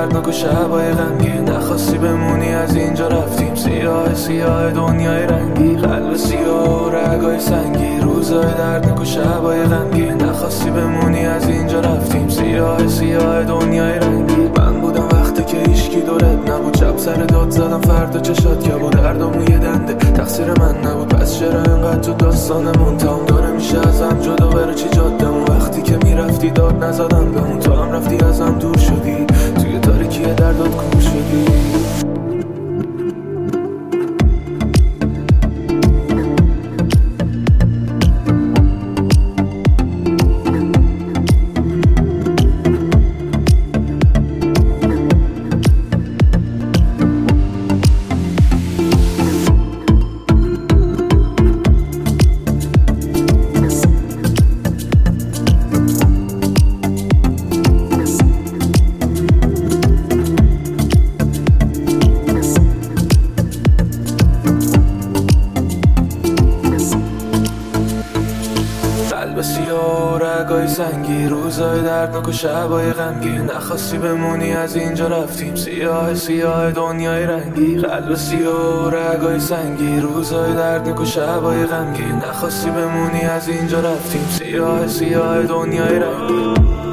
دردناک و شبای غمگین، نخواستی بمونی از اینجا رفتیم. سیاه سیاه دنیای رنگی، قلب سیاه و رگای سنگی، روزای دردناک و شبای غمگین، نخواستی بمونی از اینجا رفتیم. سیاه سیاه دنیای رنگی. من بودم وقتی که هیچکی دورت نبود، شب سر داد زدم فردا چشات که بود، دردم یه دنده تقصیر من نبود. پس چرا اینقدر تو داستانمون تموم داره میشه ازم جدا؟ بره چی جادمون؟ وقتی که میرفتی داد نزدم بهمون، تو هم رفتی ازم دور شدی، توی تاریکی دردات کور شدی. قلب سیاه و رگای سنگی، روزای دردناک و شبای غمگین، نخواستی بمونی از اینجا رفتیم. سیاه سیاه دنیای رنگی، قلب سیاه و رگای سنگی، روزای دردناک و شبای غمگین، نخواستی بمونی از اینجا رفتیم. سیاه سیاه دنیای رنگی.